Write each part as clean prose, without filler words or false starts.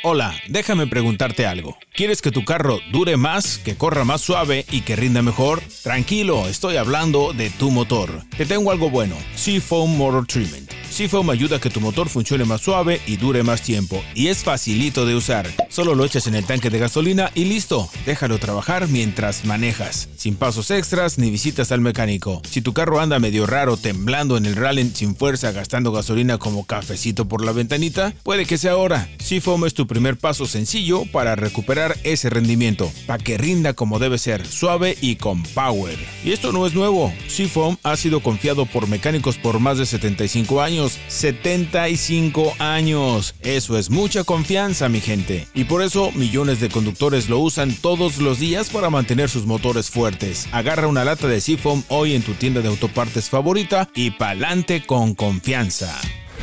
Hola, déjame preguntarte algo. ¿Quieres que tu carro dure más, que corra más suave y que rinda mejor? Tranquilo, estoy hablando de tu motor. Te tengo algo bueno, Seafoam Motor Treatment. Seafoam ayuda a que tu motor funcione más suave y dure más tiempo. Y es facilito de usar. Solo lo echas en el tanque de gasolina y listo. Déjalo trabajar mientras manejas. Sin pasos extras ni visitas al mecánico. Si tu carro anda medio raro, temblando en el rally sin fuerza, gastando gasolina como cafecito por la ventanita, puede que sea ahora. Seafoam es tu primer paso sencillo para recuperar ese rendimiento. Para que rinda como debe ser, suave y con power. Y esto no es nuevo. Seafoam ha sido confiado por mecánicos por más de 75 años. 75 años. Eso es mucha confianza, mi gente. Y por eso millones de conductores lo usan todos los días para mantener sus motores fuertes. Agarra una lata de Seafoam hoy en tu tienda de autopartes favorita y pa'lante con confianza.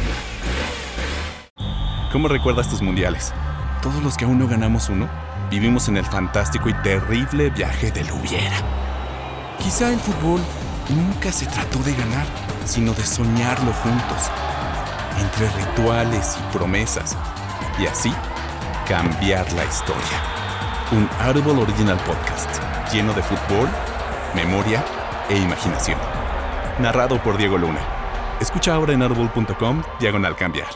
¿Cómo recuerdas tus mundiales? Todos los que aún no ganamos uno, vivimos en el fantástico y terrible viaje del hubiera. Quizá el fútbol nunca se trató de ganar, sino de soñarlo juntos, entre rituales y promesas, y así cambiar la historia. Un Audible Original Podcast, lleno de fútbol, memoria e imaginación. Narrado por Diego Luna. Escucha ahora en audible.com/cambiar.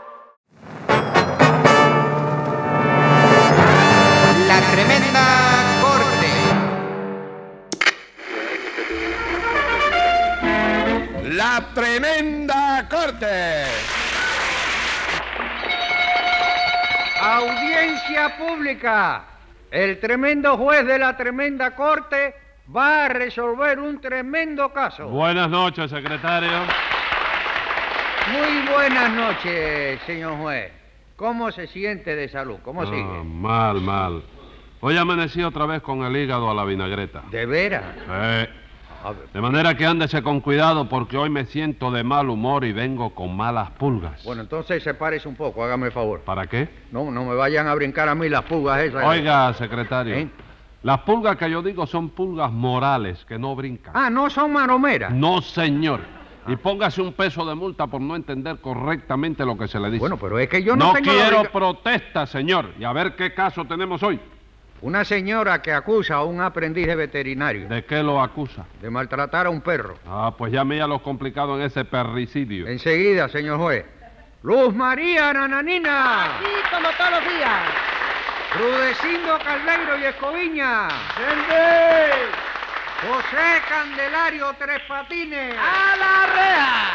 La Tremenda Corte. La Tremenda Corte. Audiencia pública. El tremendo juez de la Tremenda Corte va a resolver un tremendo caso. Buenas noches, secretario. Muy buenas noches, señor juez. ¿Cómo se siente de salud? ¿Cómo sigue? Mal. Hoy amanecí otra vez con el hígado a la vinagreta. ¿De veras? De manera que ándese con cuidado porque hoy me siento de mal humor y vengo con malas pulgas. Bueno, entonces sepárese un poco, hágame el favor. ¿Para qué? No me vayan a brincar a mí las pulgas esas. Oiga, secretario. ¿Eh? Las pulgas que yo digo son pulgas morales, que no brincan. Ah, ¿no son maromeras? No, señor. Y póngase un peso de multa por no entender correctamente lo que se le dice. Bueno, pero es que yo no tengo... No quiero protesta, señor. Y a ver qué caso tenemos hoy. Una señora que acusa a un aprendiz de veterinario. ¿De qué lo acusa? De maltratar a un perro. Ah, pues ya mira lo complicado en ese perricidio. Enseguida, señor juez. Luz María Nananina. Aquí como todos los días. Rudecindo Caldeiro y Escoviña. ¡Gente! José Candelario Tres Patines. ¡A la reja!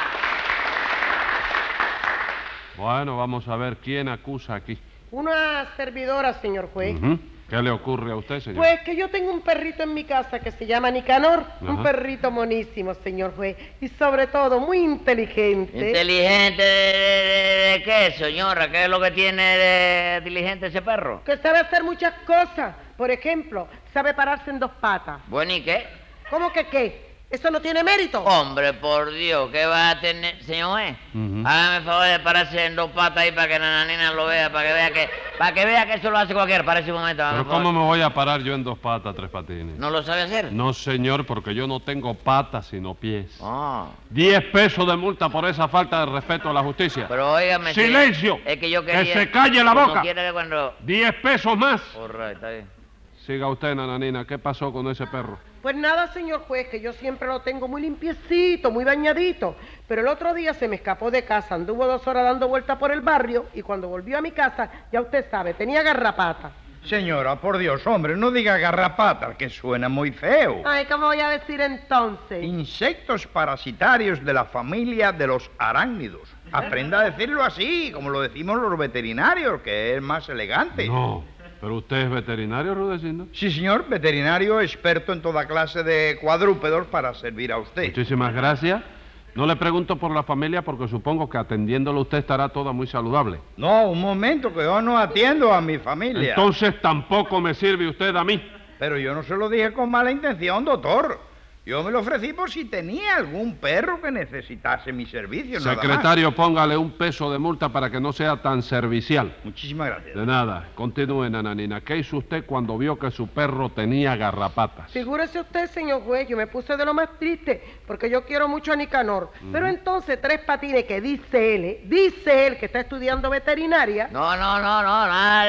Bueno, vamos a ver quién acusa aquí. Una servidora, señor juez. Ujú. ¿Qué le ocurre a usted, señor? Pues que yo tengo un perrito en mi casa que se llama Nicanor. Ajá. Un perrito monísimo, señor juez. Y sobre todo, muy inteligente. ¿Inteligente de qué, señora? ¿Qué es lo que tiene de inteligente ese perro? Que sabe hacer muchas cosas. Por ejemplo, sabe pararse en dos patas. Bueno, ¿y qué? ¿Cómo que qué? ¿Eso no tiene mérito? Hombre, por Dios, ¿qué va a tener, señor juez? Ujú. Hágame el favor de pararse en dos patas ahí para que Nananina lo vea, para que vea que eso lo hace cualquiera. Parece un momento. hágame ¿Pero el favor. cómo me voy a parar yo en dos patas, Tres Patines? ¿No lo sabe hacer? No, señor, porque yo no tengo patas sino pies. Ah, 10 pesos de multa por esa falta de respeto a la justicia. pero óigame... ¡Silencio! Es que yo quería... ¡Que se calle la boca! No quiere que cuando... 10 pesos más. Correcto, está bien. Siga usted, Nananina, ¿qué pasó con ese perro? Pues nada, señor juez, que yo siempre lo tengo muy limpiecito, muy bañadito. Pero el otro día se me escapó de casa, anduvo 2 horas dando vueltas por el barrio y cuando volvió a mi casa, ya usted sabe, tenía garrapata. Señora, por Dios, hombre, no diga garrapata, que suena muy feo. Ay, ¿cómo voy a decir entonces? Insectos parasitarios de la familia de los arácnidos. Aprenda a decirlo así, como lo decimos los veterinarios, que es más elegante. No, pero usted es veterinario, Rudecindo. Sí, señor, veterinario experto en toda clase de cuadrúpedos para servir a usted. Muchísimas gracias. No le pregunto por la familia porque supongo que atendiéndolo usted estará toda muy saludable. No, un momento, que yo no atiendo a mi familia. Entonces tampoco me sirve usted a mí. Pero yo no se lo dije con mala intención, doctor. Yo me lo ofrecí por si tenía algún perro que necesitase mi servicio, nada más. Secretario, póngale un peso de multa para que no sea tan servicial. Muchísimas gracias. De nada. Continúe, nananina. ¿Qué hizo usted cuando vio que su perro tenía garrapatas? Figúrese usted, señor juez, yo me puse de lo más triste, porque yo quiero mucho a Nicanor. Pero entonces Tres Patines, que dice él que está estudiando veterinaria. No, nada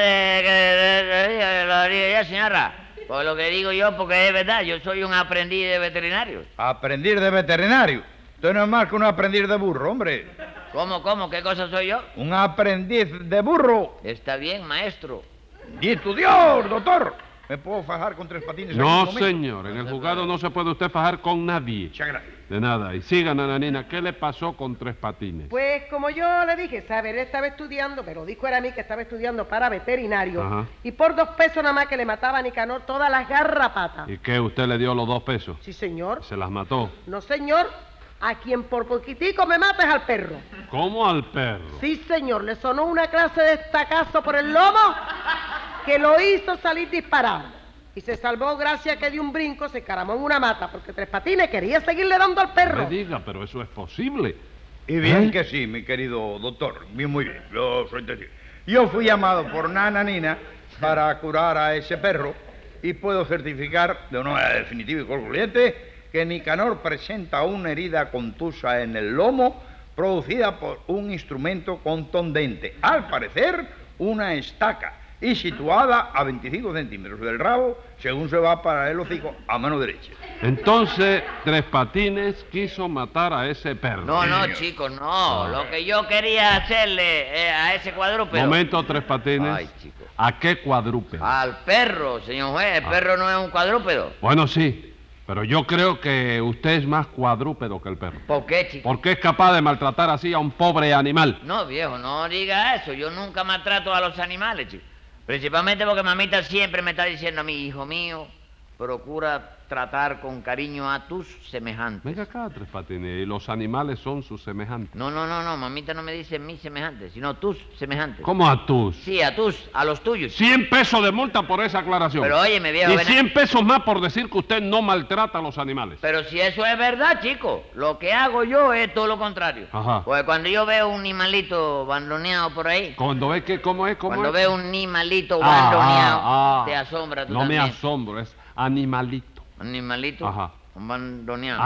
de lo diría, señora. Por lo que digo yo, porque es verdad, yo soy un aprendiz de veterinario. ¿Aprendiz de veterinario? Usted no es más que un aprendiz de burro, hombre. ¿Cómo? ¿Qué cosa soy yo? Un aprendiz de burro. Está bien, maestro. ¡Dito Dios, doctor! ¿Me puedo fajar con Tres Patines? No, aquí un momento? señor. En el juzgado no se puede usted fajar con nadie. Muchas gracias. De nada. Y siga, nananina. ¿Qué le pasó con Tres Patines? Pues como yo le dije, saber, él estaba estudiando, me lo dijo era a mí que estaba estudiando para veterinario. Ajá. Y por 2 pesos nada más que le mataba a Nicanor todas las garrapatas. ¿Y qué? ¿Usted le dio los 2 pesos? Sí, señor. ¿Se las mató? No, señor. A quien por poquitico me mata es al perro. ¿Cómo al perro? Sí, señor. Le sonó una clase de estacazo por el lomo que lo hizo salir disparado. Y se salvó gracias a que de un brinco se caramó en una mata, porque Tres Patines quería seguirle dando al No perro. me diga, pero eso es posible. Y bien que sí, mi querido doctor. Bien, muy bien. Yo soy testigo. Yo fui llamado por Nananina para curar a ese perro y puedo certificar de una manera definitiva y concluyente que Nicanor presenta una herida contusa en el lomo producida por un instrumento contundente. Al parecer, una estaca y situada a 25 centímetros del rabo, según se va para el hocico, a mano derecha. Entonces, Tres Patines quiso matar a ese perro. No, chicos, no. Lo que yo quería hacerle a ese cuadrúpedo. Momento, Tres Patines. Ay, chico. ¿A qué cuadrúpedo? Al perro, señor juez. El perro no es un cuadrúpedo. Bueno, sí, pero yo creo que usted es más cuadrúpedo que el perro. ¿Por qué, chico? ¿Por qué es capaz de maltratar así a un pobre animal? No, viejo, no diga eso. Yo nunca maltrato a los animales, chico. Principalmente porque mamita siempre me está diciendo a mí, hijo mío, procura tratar con cariño a tus semejantes. Venga acá, Tres Patines, y los animales son sus semejantes. No, mamita no me dice mis semejantes, sino tus semejantes. ¿Cómo a tus? Sí, a los tuyos. 100 pesos de multa por esa aclaración. Pero óyeme, viejo, Y ven a- 100 pesos más por decir que usted no maltrata a los animales. Pero si eso es verdad, chico, lo que hago yo es todo lo contrario. Ajá. Pues cuando yo veo un animalito bandoneado por ahí, Cuando ve que, ¿cómo es? cuando veo un animalito bandoneado, te asombra tú No también. me asombro, es animalito. Animalito Ajá. bandoneado.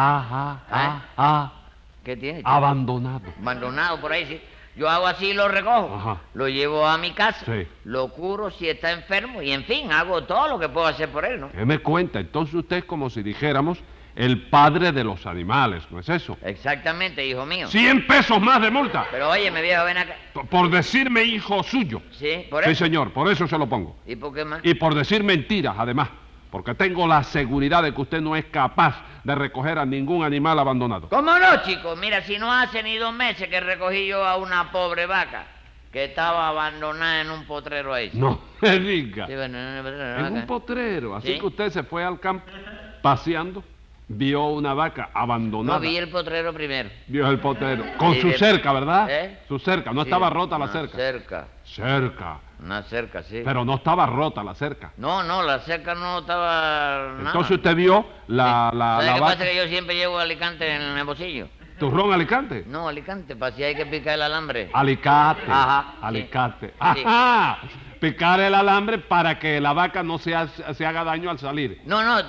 Ajá. ¿Qué tiene, chico? Abandonado. Abandonado por ahí, sí. Yo hago así y lo recojo. Ajá. Lo llevo a mi casa. Sí. Lo curo si está enfermo y, en fin, hago todo lo que puedo hacer por él, ¿no? ¿Qué me cuenta? Entonces usted es como si dijéramos el padre de los animales, ¿no es eso? Exactamente, hijo mío. 100 pesos más de multa Pero óyeme, viejo, ven acá. por decirme hijo suyo. Sí, por Sí, eso. señor, por eso se lo pongo. ¿Y por qué más? Y por decir mentiras, además, porque tengo la seguridad de que usted no es capaz de recoger a ningún animal abandonado. ¿Cómo no, chico? Mira, si no hace ni 2 meses que recogí yo a una pobre vaca que estaba abandonada en un potrero ahí. No me diga. Sí, bueno, en un potrero, En vaca. un potrero, así Sí. que usted se fue al campo paseando, vio una vaca abandonada. No, vi el potrero primero. Vio el potrero. Con Sí, su de- cerca, ¿verdad? ¿Eh? Su cerca. No Sí, estaba rota la una cerca. cerca. Cerca. Una cerca, sí. Pero no estaba rota la cerca. No, la cerca no estaba nada. Entonces usted vio la ¿Sabes qué vaca. pasa? Que yo siempre llevo Alicante en el bolsillo. ¿Turrón Alicante? No, Alicante, para si hay que picar el alambre. Alicate. Ajá, sí. Alicate. Sí. Ajá. Picar el alambre para que la vaca no se haga daño al salir. No, yo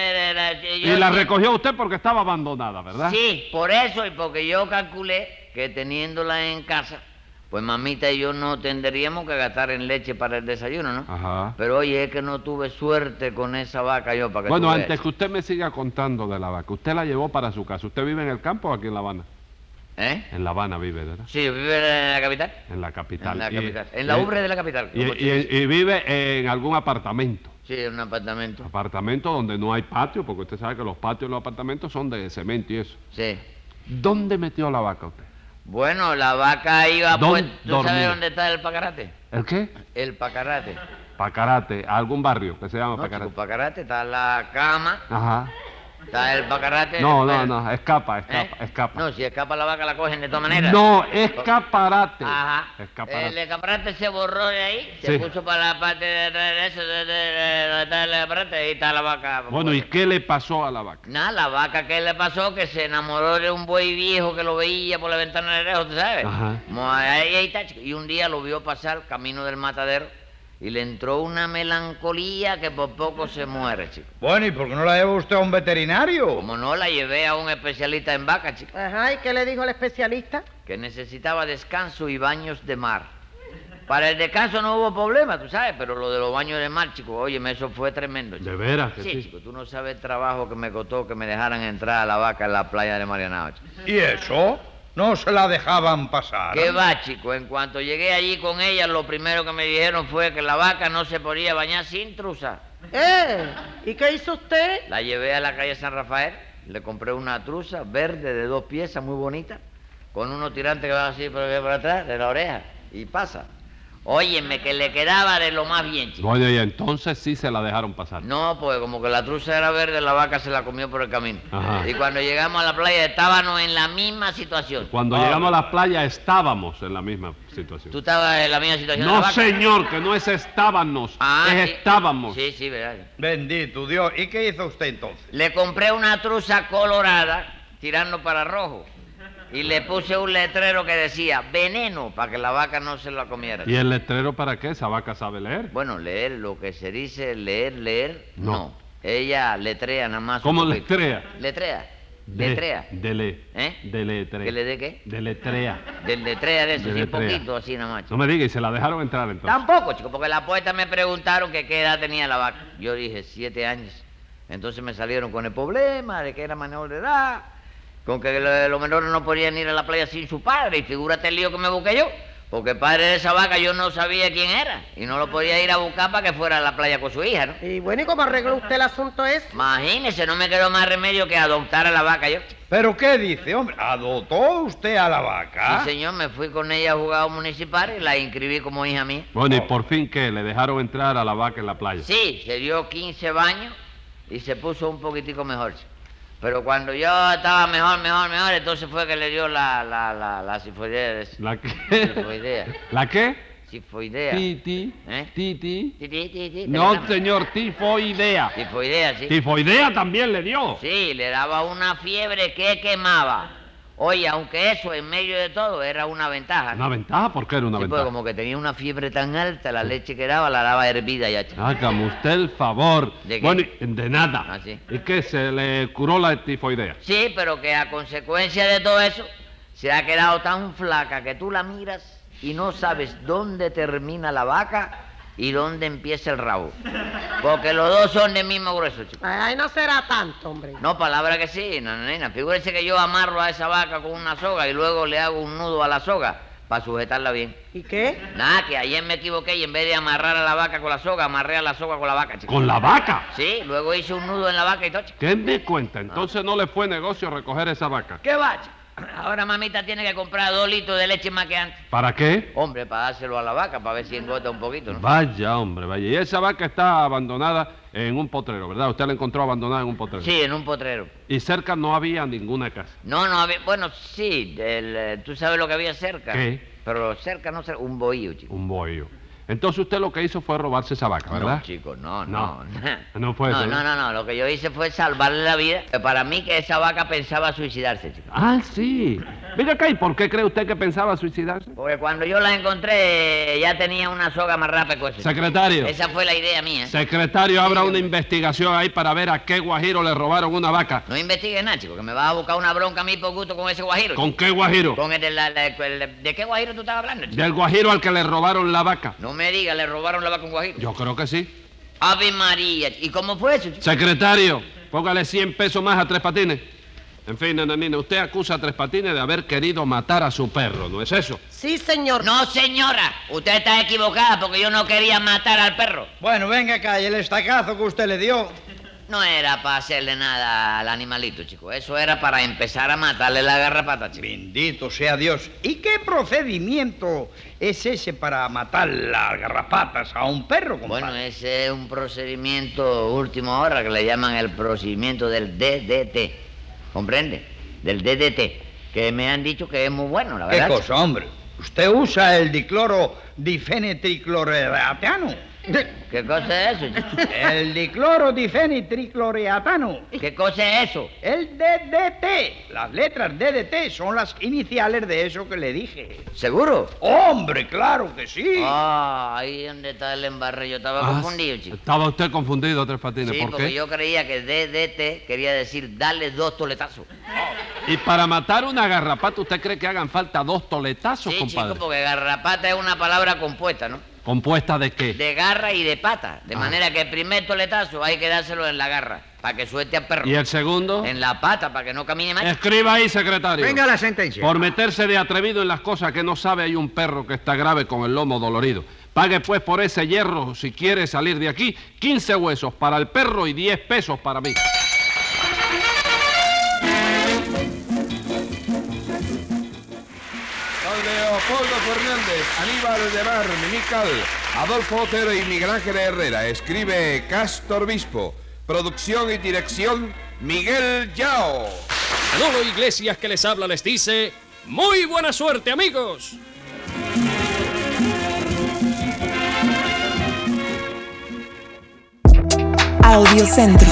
Y la sí- recogió usted porque estaba abandonada, ¿verdad? Sí, por eso y porque yo calculé que teniéndola en casa, pues mamita y yo no tendríamos que gastar en leche para el desayuno, ¿no? Ajá. Pero oye, es que no tuve suerte con esa vaca yo para que Bueno, tú veas. antes que usted me siga contando de la vaca, usted la llevó para su casa. ¿Usted vive en el campo o aquí en La Habana? ¿Eh? En La Habana vive, ¿verdad? Sí, vive en la capital. En la capital. En la Y- capital. En la ubre de la capital. Y, como y- se dice. y vive en algún apartamento. Sí, en un apartamento. Apartamento donde no hay patio, porque usted sabe que los patios de los apartamentos son de cemento y eso. Sí. ¿Dónde metió la vaca usted? Bueno, la vaca iba ¿Dónde pues. ¿Tú sabes dormía? dónde está el pacarate? ¿El qué? El pacarate. Pacarate, algún barrio que se llama No, Pacarate. chico, pacarate está la cama, Ajá. ¿Está el pacarrate? No, escapa. No, si escapa la vaca la cogen de todas maneras. No, escaparate. Ajá. Escaparate. El escaparate se borró de ahí, se Sí. puso para la parte de atrás de eso, donde está el escaparate, ahí está la vaca. Bueno, ¿y qué le pasó a la vaca? Nada, la vaca que le pasó, que se enamoró de un buey viejo que lo veía por la ventana de lejos, ¿tú sabes? Ajá. Ahí está, chico. Y un día lo vio pasar camino del matadero y le entró una melancolía que por poco se muere, chico. Bueno, ¿y por qué no la lleva usted a un veterinario? Como no, la llevé a un especialista en vaca, chico, Ajá, ¿y qué le dijo el especialista? que necesitaba descanso y baños de mar. Para el descanso no hubo problema, tú sabes, pero lo de los baños de mar, chico, óyeme, eso fue tremendo, chico. ¿De veras que Sí, sí? chico, tú no sabes el trabajo que me costó que me dejaran entrar a la vaca en la playa de Marianao, chico. ¿Y eso? No se la dejaban pasar. ¿Qué va, chico? En cuanto llegué allí con ella, lo primero que me dijeron fue que la vaca no se podía bañar sin trusa. ¿Y qué hizo usted? La llevé a la calle San Rafael, le compré una trusa verde de 2 piezas, muy bonita, con unos tirantes que van así por atrás, de la oreja, y pasa. Óyeme, que le quedaba de lo más bien, chico. Bueno, y entonces sí se la dejaron pasar. No, pues como que la trusa era verde, la vaca se la comió por el camino. Ajá. Y cuando llegamos a la playa estábamos en la misma situación. Cuando llegamos a la playa estábamos en la misma situación. ¿Tú estabas en la misma situación de la No, vaca? señor, que no es estábamos, Ah, es sí. estábamos. Sí, sí, verdad. Bendito Dios. ¿Y qué hizo usted entonces? Le compré una truza colorada tirando para rojo y le puse un letrero que decía veneno para que la vaca no se la comiera. ¿Y el letrero para qué? ¿Esa vaca sabe leer? Bueno, leer, lo que se dice leer, No. no. Ella letrea nada más. ¿Cómo un poquito. letrea? Letrea. Letrea. Dele. ¿Eh? Deletrea. ¿Que le dé qué? Deletrea. Del letrea de eso, sí, un Deletrea. poquito así nada más. No me diga, y se la dejaron entrar entonces. Tampoco, chico, porque la puerta me preguntaron que qué edad tenía la vaca. Yo dije 7 años. Entonces me salieron con el problema de que era menor de edad, con que los menores no podían ir a la playa sin su padre. Y figúrate el lío que me busqué yo, porque el padre de esa vaca yo no sabía quién era y no lo podía ir a buscar para que fuera a la playa con su hija, ¿no? Y bueno, ¿y cómo arregló usted el asunto ese? Imagínese, no me quedó más remedio que adoptar a la vaca yo. ¿Pero qué dice, hombre? ¿Adoptó usted a la vaca? Sí, señor, me fui con ella a jugar municipal y la inscribí como hija mía. Bueno, ¿y por fin qué? ¿Le dejaron entrar a la vaca en la playa? Sí, se dio 15 baños y se puso un poquitico mejor. Pero cuando yo estaba mejor, entonces fue que le dio la sifoidea. ¿La qué? Sifoidea. ¿La qué? Sifoidea. Titi. ¿Eh? Titi. Ti. No, señor, tifoidea. Sifoidea, sí. Tifoidea también le dio. Sí, le daba una fiebre que quemaba. Oye, aunque eso en medio de todo era una ventaja, ¿no? ¿Una ventaja? ¿Por qué era una Sí, pues ventaja? como que tenía una fiebre tan alta, la leche que daba la daba hervida ya, chico. Hágame usted el favor. ¿De qué? Bueno, de nada. Ah, sí. ¿Y qué? ¿Se le curó la tifoidea? Sí, pero que a consecuencia de todo eso se ha quedado tan flaca que tú la miras y no sabes dónde termina la vaca y dónde empieza el rabo. Porque los dos son del mismo grueso, chico. Ay, no será tanto, hombre. No, palabra que sí, nena. Figúrese que yo amarro a esa vaca con una soga y luego le hago un nudo a la soga para sujetarla bien. ¿Y qué? Nada, que ayer me equivoqué y en vez de amarrar a la vaca con la soga, amarré a la soga con la vaca, chico. ¿Con la vaca? Sí, luego hice un nudo en la vaca y todo, chico. ¿Qué me cuenta? Entonces no le fue negocio recoger esa vaca. ¿Qué va, chico? Ahora mamita tiene que comprar 2 litros de leche más que antes. ¿Para qué? Hombre, para dárselo a la vaca, para ver si engorda un poquito, ¿no? Vaya, hombre, vaya. Y esa vaca está abandonada en un potrero, ¿verdad? Usted la encontró abandonada en un potrero. Sí, en un potrero. Y cerca no había ninguna casa. No había... Bueno, sí, tú sabes lo que había cerca. ¿Qué? Pero cerca, no sé, un bohío, chico. Un bohío. Entonces usted lo que hizo fue robarse esa vaca, ¿verdad? No, chico, no. No fue eso, ¿no? No. Lo que yo hice fue salvarle la vida. Para mí que esa vaca pensaba suicidarse, chico. Ah, sí. Mira acá, ¿y por qué cree usted que pensaba suicidarse? Porque cuando yo la encontré, ya tenía una soga más rápida. Secretario. Esa fue la idea mía. Secretario, abra una investigación ahí para ver a qué guajiro le robaron una vaca. No investigues nada, chico, que me vas a buscar una bronca a mí por gusto con ese guajiro. ¿Con qué guajiro? Con el ¿de qué guajiro tú estabas hablando, chico? Del guajiro al que le robaron la vaca. No me digas, le robaron la vaca a un guajiro. Yo creo que sí. Ave María. ¿Y cómo fue eso, chico? Secretario, póngale 100 pesos más a Tres Patines. En fin, nananina, usted acusa a Tres Patines de haber querido matar a su perro, ¿no es eso? Sí, señor. No, señora. Usted está equivocada porque yo no quería matar al perro. Bueno, venga acá, y el estacazo que usted le dio. No era para hacerle nada al animalito, chico. Eso era para empezar a matarle la garrapata, chico. Bendito sea Dios. ¿Y qué procedimiento es ese para matar las garrapatas a un perro, compadre? Bueno, ese es un procedimiento última hora que le llaman el procedimiento del DDT. ¿Comprende? Del DDT. Que me han dicho que es muy bueno, la verdad. ¿Qué cosa, hombre? ¿Usted usa el dicloro difenetricloreatano? ¿Qué cosa es eso, chico? El dicloro difenetricloreatano. ¿Qué cosa es eso? El DDT. Las letras DDT son las iniciales de eso que le dije. ¿Seguro? ¡Hombre, claro que sí! Ah, ahí donde está el embarre. Yo estaba confundido, chico. Estaba usted confundido, Tres Patines. Sí, ¿Por porque qué? yo creía que DDT quería decir darle 2 toletazos. Y para matar una garrapata, ¿usted cree que hagan falta 2 toletazos, Sí, compadre? chico, porque garrapata es una palabra compuesta, ¿no? ¿Compuesta de qué? De garra y de pata. De manera que el primer toletazo hay que dárselo en la garra, para que suelte al perro. ¿Y el segundo? En la pata, para que no camine más. Escriba ahí, secretario. Venga la sentencia. Por meterse de atrevido en las cosas que no sabe, hay un perro que está grave con el lomo dolorido. Pague pues por ese hierro, si quiere salir de aquí, 15 huesos para el perro y 10 pesos para mí. Leopoldo Fernández, Aníbal de Mar, Mimical, Adolfo Otero y Miguel Ángel Herrera. Escribe Castor Bispo. Producción y dirección, Miguel Yao. Manolo Iglesias, que les habla, les dice: ¡muy buena suerte, amigos! Audiocentro.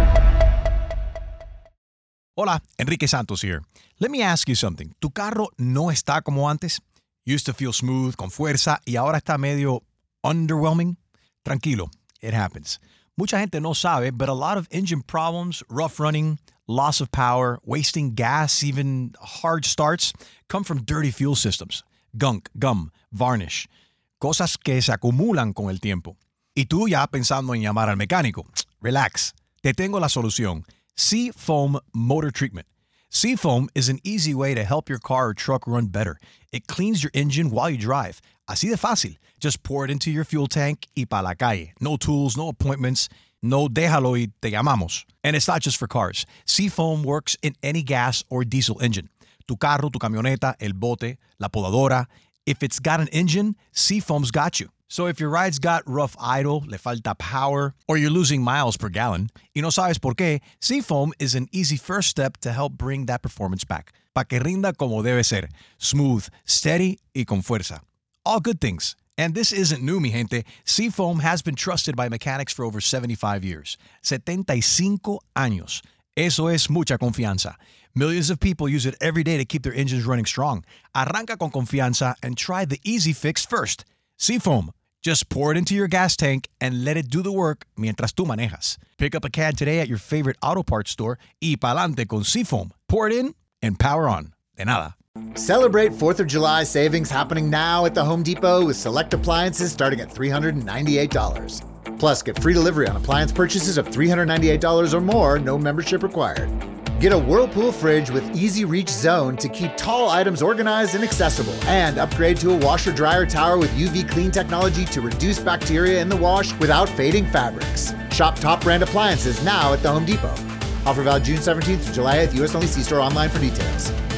Hola, Enrique Santos here. Let me ask you something. ¿Tu carro no está como antes? Used to feel smooth, con fuerza, y ahora está medio underwhelming? Tranquilo, it happens. Mucha gente no sabe, but a lot of engine problems, rough running, loss of power, wasting gas, even hard starts, come from dirty fuel systems. Gunk, gum, varnish. Cosas que se acumulan con el tiempo. Y tú ya pensando en llamar al mecánico. Relax. Te tengo la solución. Seafoam Motor Treatment. Seafoam is an easy way to help your car or truck run better. It cleans your engine while you drive. Así de fácil. Just pour it into your fuel tank y pa' la calle. No tools, no appointments. No déjalo y te llamamos. And it's not just for cars. Seafoam works in any gas or diesel engine. Tu carro, tu camioneta, el bote, la podadora. If it's got an engine, Seafoam's got you. So if your ride's got rough idle, le falta power, or you're losing miles per gallon, y no sabes por qué, Seafoam is an easy first step to help bring that performance back. Pa' que rinda como debe ser. Smooth, steady, y con fuerza. All good things. And this isn't new, mi gente. Seafoam has been trusted by mechanics for over 75 years. 75 años. Eso es mucha confianza. Millions of people use it every day to keep their engines running strong. Arranca con confianza and try the easy fix first. Seafoam. Just pour it into your gas tank and let it do the work mientras tú manejas. Pick up a can today at your favorite auto parts store y pa'lante con Seafoam. Pour it in and power on. De nada. Celebrate 4th of July savings happening now at the Home Depot with select appliances starting at $398. Plus, get free delivery on appliance purchases of $398 or more, no membership required. Get a Whirlpool fridge with Easy Reach Zone to keep tall items organized and accessible. And upgrade to a washer-dryer tower with UV clean technology to reduce bacteria in the wash without fading fabrics. Shop top brand appliances now at the Home Depot. Offer valid June 17th through July 8th, U.S. only. See store online for details.